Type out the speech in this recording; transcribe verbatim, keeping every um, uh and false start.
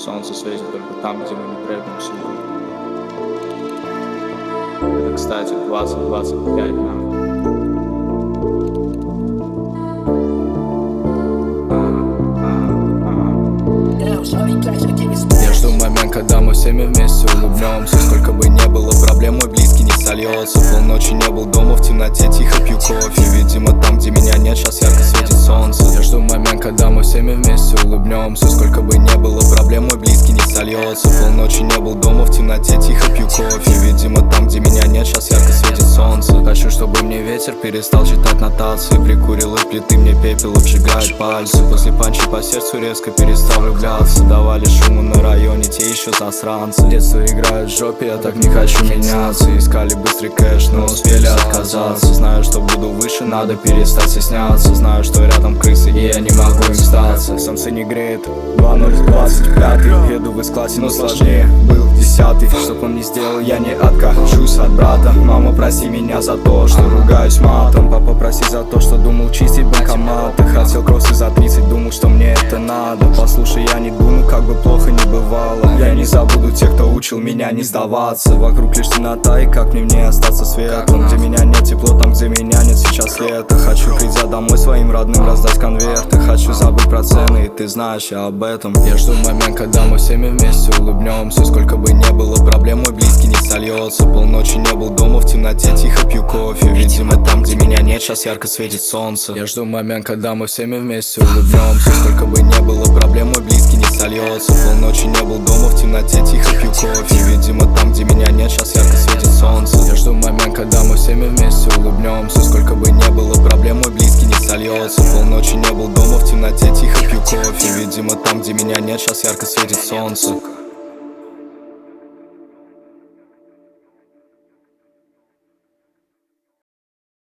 Солнце светит только там, где мы не трэпим снегу. Это, кстати, двадцать двадцать пять нам. Я жду момент, когда мы всеми вместе улыбнемся. Сколько бы не было проблем, мой близкий не сольется. Полночи не был дома, в темноте тихо пью кофе. Видимо, там, где меня нет, сейчас ярко светит солнце. Я жду момент, когда мы всеми вместе улыбнемся. Сколько бы не было проблем, мой близкий не сольется. Полночи не был дома, в темноте тихо пью кофе. Видимо, там, где меня нет, сейчас ярко светит солнце. Хочу, чтобы мне ветер перестал читать нотации. Прикурил от плиты, мне пепел обжигает пальцы. После панчи по сердцу резко перестал влюбляться. Давали шуму на районе, те еще засранцы. Детство играют в жопе, я так не хочу меняться. Искали быстрый кэш, но успели отказаться. Знаю, что буду выше, надо перестать стесняться. Знаю, что рядом крысы, и я не могу им сдаться. Самцы не греет, два ноль двадцать пять. Еду в эс-классе, но сложнее был десятый. Чтоб он не сделал, я не откажусь от брата. Мама, прости меня за то, что ругаюсь матом. Папа, прости за то, что думал чистить банкоматы. Хотел кроссы за тридцать, думал, что мне это надо. Послушай, я не думаю, как бы плохо не бывало. Я не забуду тех, кто учил меня не сдаваться. Вокруг лишь темнота, и как мне в ней остаться светлым? Где меня нет тепло, там где меня нет сейчас лето. Хочу, придя домой своим родным, раздать конверты. Хочу забыть про цены, и ты знаешь, я об этом. Я жду момент, когда мы всеми вместе улыбнемся. Сколько бы не было проблем, мой близкий не сольется. Полночи не был дома, в темноте тихо пью кофе. Видимо, там, где меня нет, сейчас ярко светит солнце. Я жду момент, когда мы всеми вместе улыбнемся. Сколько бы не было проблем, мой близкий не сольется. Полночи не был дома, в темноте тихо пью кофе. Видимо, там, где меня нет, сейчас ярко светит солнце. Я жду момент, когда мы всеми вместе улыбнемся. Сколько бы не было проблем, мой близкий не сольется. Полночи не был дома, в темноте тихо пью кофе. Видимо, там, где меня нет, сейчас ярко светит солнце.